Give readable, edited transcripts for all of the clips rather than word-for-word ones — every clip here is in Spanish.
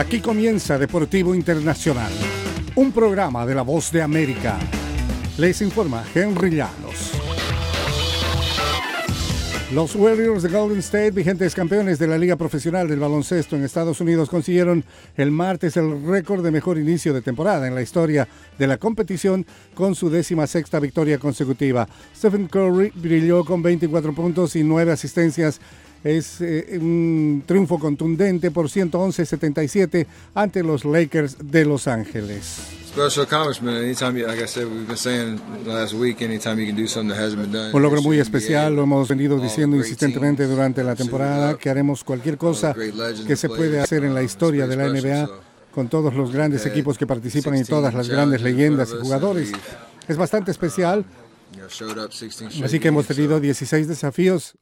Aquí comienza Deportivo Internacional, un programa de La Voz de América. Les informa Henry Llanos. Los Warriors de Golden State, vigentes campeones de la Liga Profesional del Baloncesto en Estados Unidos, consiguieron el martes el récord de mejor inicio de temporada en la historia de la competición con su 16ª victoria consecutiva. Stephen Curry brilló con 24 puntos y 9 asistencias. Es un triunfo contundente por 111-77 ante los Lakers de Los Ángeles. Un logro muy especial, lo hemos venido diciendo insistentemente durante la temporada, que haremos cualquier cosa que se puede hacer en la historia de la NBA con todos los grandes equipos que participan y todas las grandes leyendas y jugadores. Es bastante especial, así que hemos tenido 16 desafíos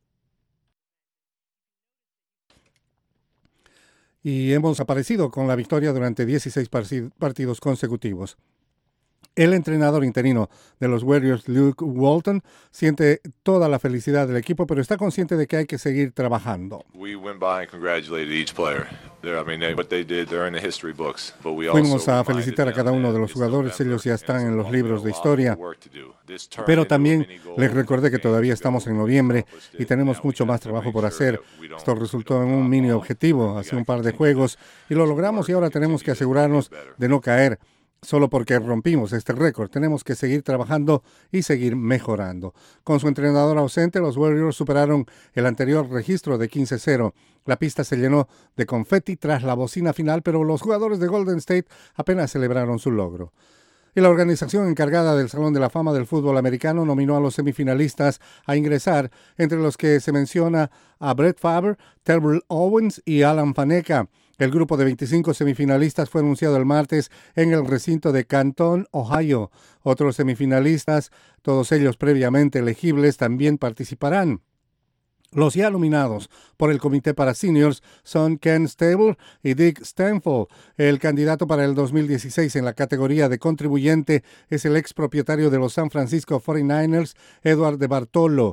y hemos aparecido con la victoria durante 16 partidos consecutivos. El entrenador interino de los Warriors, Luke Walton, siente toda la felicidad del equipo, pero está consciente de que hay que seguir trabajando. Fuimos a felicitar a cada uno de los jugadores, ellos ya están en los libros de historia, pero también les recordé que todavía estamos en noviembre y tenemos mucho más trabajo por hacer. Esto resultó en un mini objetivo, hace un par de juegos, y lo logramos y ahora tenemos que asegurarnos de no caer. Solo porque rompimos este récord, tenemos que seguir trabajando y seguir mejorando. Con su entrenador ausente, los Warriors superaron el anterior registro de 15-0. La pista se llenó de confeti tras la bocina final, pero los jugadores de Golden State apenas celebraron su logro. Y la organización encargada del Salón de la Fama del Fútbol Americano nominó a los semifinalistas a ingresar, entre los que se menciona a Brett Favre, Terrell Owens y Alan Faneca. El grupo de 25 semifinalistas fue anunciado el martes en el recinto de Canton, Ohio. Otros semifinalistas, todos ellos previamente elegibles, también participarán. Los ya nominados por el Comité para Seniors son Ken Stabler y Dick Stanford. El candidato para el 2016 en la categoría de contribuyente es el expropietario de los San Francisco 49ers, Edward de Bartolo.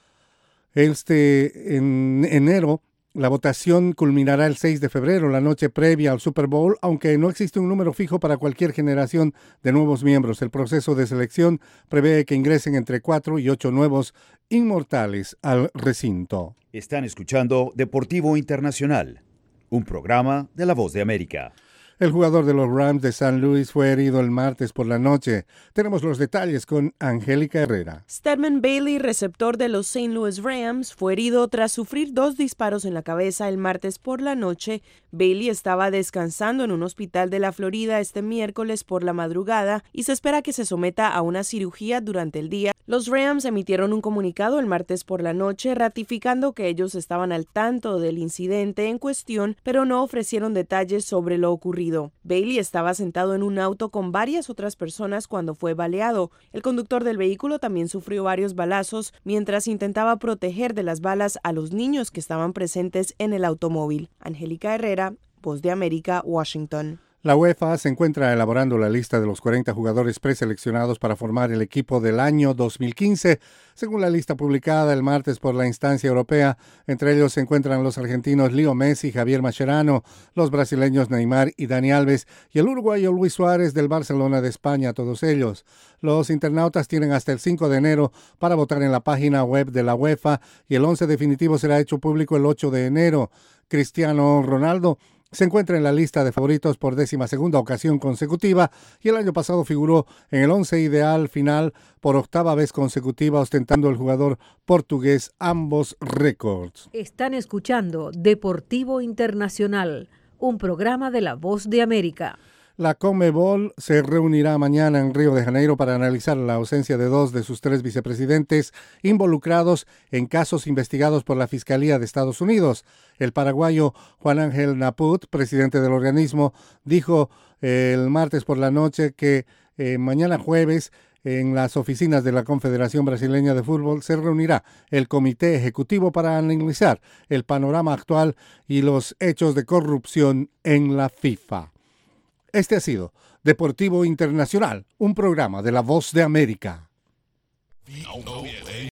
En enero, la votación culminará el 6 de febrero, la noche previa al Super Bowl, aunque no existe un número fijo para cualquier generación de nuevos miembros. El proceso de selección prevé que ingresen entre 4 y 8 nuevos inmortales al recinto. Están escuchando Deportivo Internacional, un programa de La Voz de América. El jugador de los Rams de San Luis fue herido el martes por la noche. Tenemos los detalles con Angélica Herrera. Stedman Bailey, receptor de los St. Louis Rams, fue herido tras sufrir 2 disparos en la cabeza el martes por la noche. Bailey estaba descansando en un hospital de la Florida este miércoles por la madrugada y se espera que se someta a una cirugía durante el día. Los Rams emitieron un comunicado el martes por la noche ratificando que ellos estaban al tanto del incidente en cuestión, pero no ofrecieron detalles sobre lo ocurrido. Bailey estaba sentado en un auto con varias otras personas cuando fue baleado. El conductor del vehículo también sufrió varios balazos mientras intentaba proteger de las balas a los niños que estaban presentes en el automóvil. Angélica Herrera, Voz de América, Washington. La UEFA se encuentra elaborando la lista de los 40 jugadores preseleccionados para formar el equipo del año 2015, según la lista publicada el martes por la instancia europea. Entre ellos se encuentran los argentinos Leo Messi, Javier Mascherano, los brasileños Neymar y Dani Alves y el uruguayo Luis Suárez del Barcelona de España, todos ellos. Los internautas tienen hasta el 5 de enero para votar en la página web de la UEFA y el 11 definitivo será hecho público el 8 de enero. Cristiano Ronaldo se encuentra en la lista de favoritos por 12ª ocasión consecutiva y el año pasado figuró en el 11 ideal final por 8ª vez consecutiva, ostentando el jugador portugués ambos récords. Están escuchando Deportivo Internacional, un programa de La Voz de América. La CONMEBOL se reunirá mañana en Río de Janeiro para analizar la ausencia de 2 de sus 3 vicepresidentes involucrados en casos investigados por la Fiscalía de Estados Unidos. El paraguayo Juan Ángel Naput, presidente del organismo, dijo el martes por la noche que mañana jueves en las oficinas de la Confederación Brasileña de Fútbol se reunirá el comité ejecutivo para analizar el panorama actual y los hechos de corrupción en la FIFA. Este ha sido Deportivo Internacional, un programa de La Voz de América.